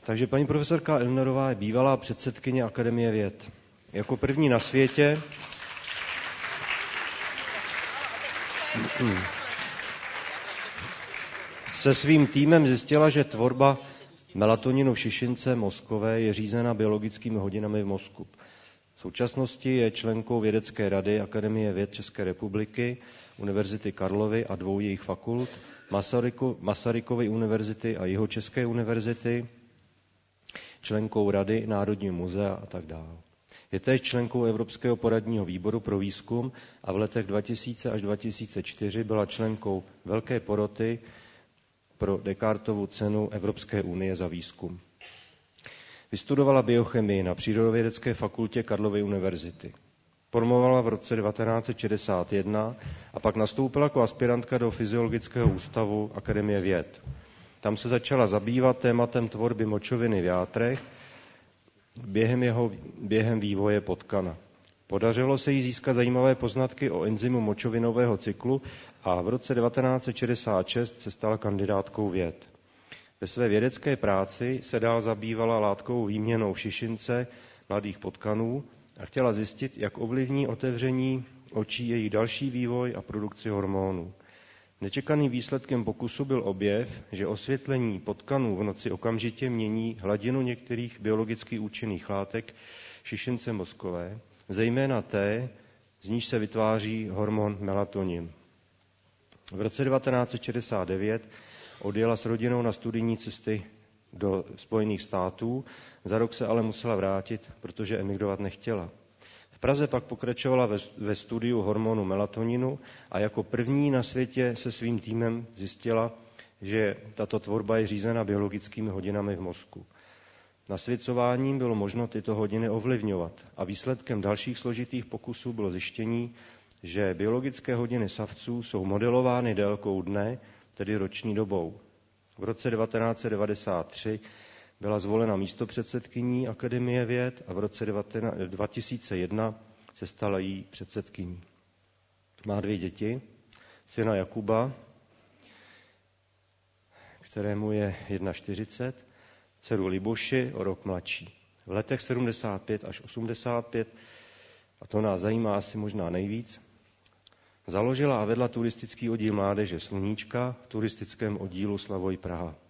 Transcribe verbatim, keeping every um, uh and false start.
Takže paní profesorka Illnerová je bývalá předsedkyně Akademie věd. Jako první na světě se svým týmem zjistila, že tvorba melatoninu v šišince mozkové je řízena biologickými hodinami v mozku. V současnosti je členkou vědecké rady Akademie věd České republiky, Univerzity Karlovy a dvou jejich fakult, Masaryku, Masarykovy univerzity a Jihočeské univerzity, členkou rady Národního muzea a tak dále. Je též členkou Evropského poradního výboru pro výzkum a v letech dva tisíce až dva tisíce čtyři byla členkou velké poroty pro Descartovu cenu Evropské unie za výzkum. Vystudovala biochemii na Přírodovědecké fakultě Karlovy univerzity. Formovala v roce devatenáct set šedesát jedna a pak nastoupila jako aspirantka do Fyziologického ústavu Akademie věd. Tam se začala zabývat tématem tvorby močoviny v játrech během, jeho, během vývoje potkana. Podařilo se jí získat zajímavé poznatky o enzymu močovinového cyklu a v roce devatenáct set šedesát šest se stala kandidátkou věd. Ve své vědecké práci se dál zabývala látkovou výměnou v šišince mladých potkanů a chtěla zjistit, jak ovlivní otevření očí její další vývoj a produkci hormonů. Nečekaným výsledkem pokusu byl objev, že osvětlení potkanů v noci okamžitě mění hladinu některých biologicky účinných látek šišince mozkové, zejména té, z níž se vytváří hormon melatonin. V roce devatenáct set šedesát devět odjela s rodinou na studijní cesty do Spojených států, za rok se ale musela vrátit, protože emigrovat nechtěla. V Praze pak pokračovala ve, ve studiu hormonu melatoninu a jako první na světě se svým týmem zjistila, že tato tvorba je řízena biologickými hodinami v mozku. Nasvěcováním bylo možno tyto hodiny ovlivňovat a výsledkem dalších složitých pokusů bylo zjištění, že biologické hodiny savců jsou modelovány délkou dne, tedy roční dobou. V roce devatenáct set devadesát tři byla zvolena místopředsedkyní Akademie věd a v roce dva tisíce jedna se stala jí předsedkyní. Má dvě děti, syna Jakuba, kterému je čtyřicet jedna, dceru Libuši o rok mladší. V letech sedmdesát pět až osmdesát pět, a to nás zajímá asi možná nejvíc, založila a vedla turistický oddíl mládeže Sluníčka v turistickém oddílu Slavoj Praha.